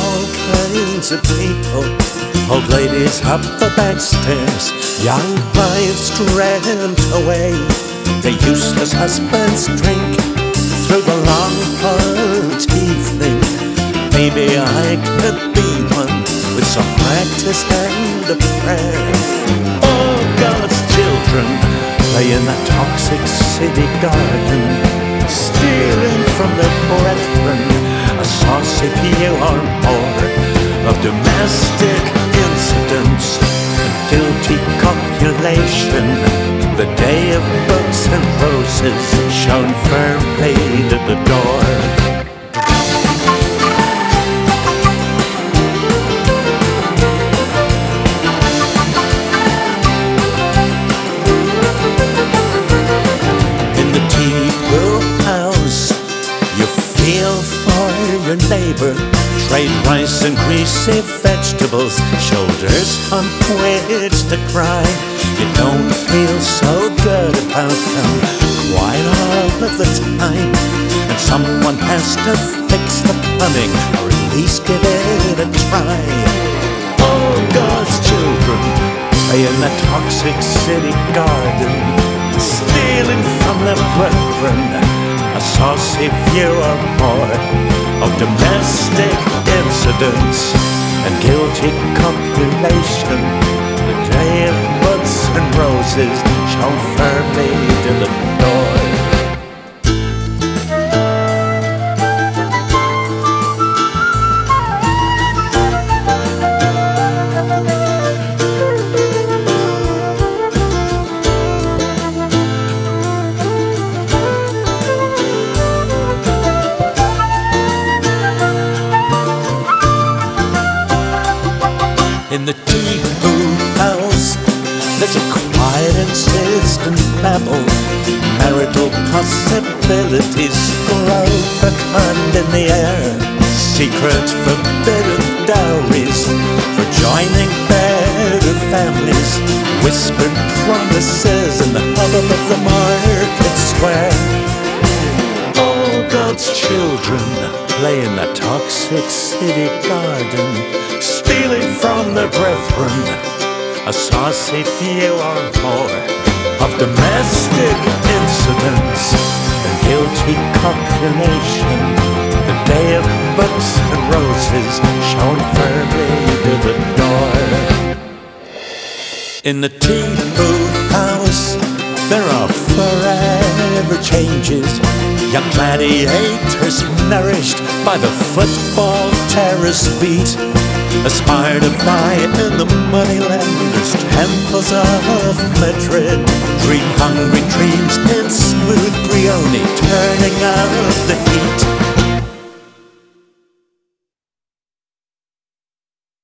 all kinds of people. Old ladies up the back stairs, young wives dreamt away. The useless husbands drink through the long hard evening. Maybe I could be one with some practice and a prayer. Oh, God's children play in that toxic city garden, stealing from their brethren a saucy few or more of domestic incidents and guilty copulation. The day of books and roses shone firmly at the door. Your neighbor, trade rice and greasy vegetables, shoulders on which to cry. You don't feel so good about them quite all of the time, and someone has to fix the plumbing or at least give it a try. Oh, God's children play in the toxic city garden, stealing from their brethren a saucy few or more of domestic incidents and guilty copulation. The day of books and roses shone firmly to the door. In the tea-hoo house, there's a quiet, insistent babble. Marital possibilities grow fecund in the air. Secret forbidden dowries for joining better families. Whispered promises in the hubbub of the market square. All God's children play in the toxic city garden, stealing from their brethren a saucy few or more of domestic incidents and guilty copulation. The day of books and roses shone firmly to the door. In the tea-hoo house, there are forever changes. Young gladiators nourished by the football terrace beat aspire to vie in the moneylenders' temples of Madrid. Dream hungry dreams in smooth brioni, turning out the heat.